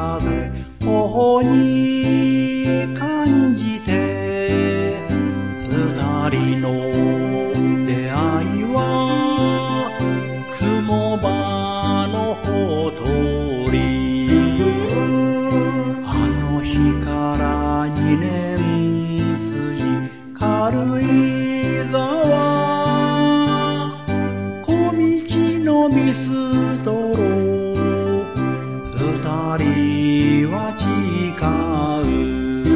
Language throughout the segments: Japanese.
風頬に感じて、二人の出会いは雲場のほとり。あの日から2年過ぎ、軽井沢小道のビストロ、二人は誓う。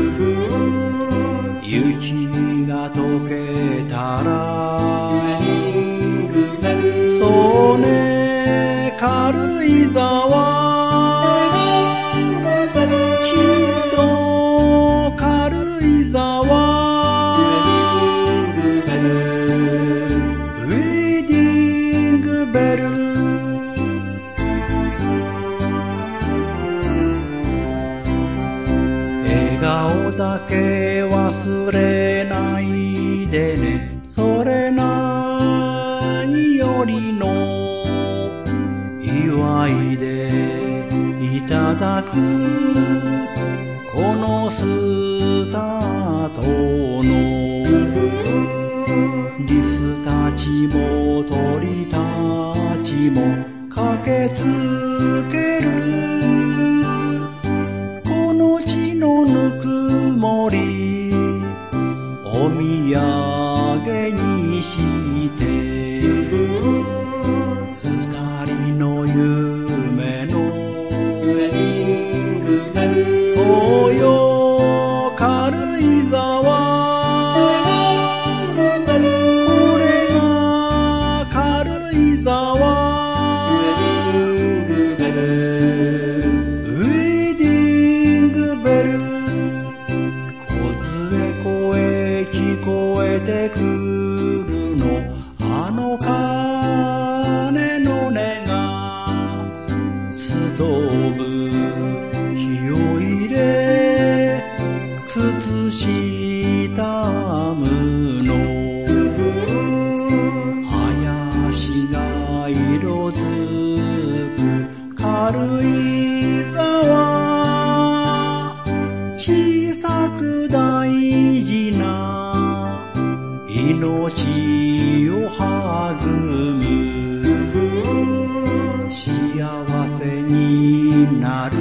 雪が溶けたら、そうね軽井沢、きっと軽井沢、ウェディングベル。笑顔だけ忘れないでね、それ何よりの祝いでいただく、このスタートのリスたちも鳥たちも駆けつける、この地のぬくもりお土産にして、二人の夢のそうよ軽井沢、これが軽井沢、聞こえてくるの、あの鐘の音が。ストーブ火を入れ、靴下むの、林が色づく軽井沢、小さく大事な命を育む、幸せになる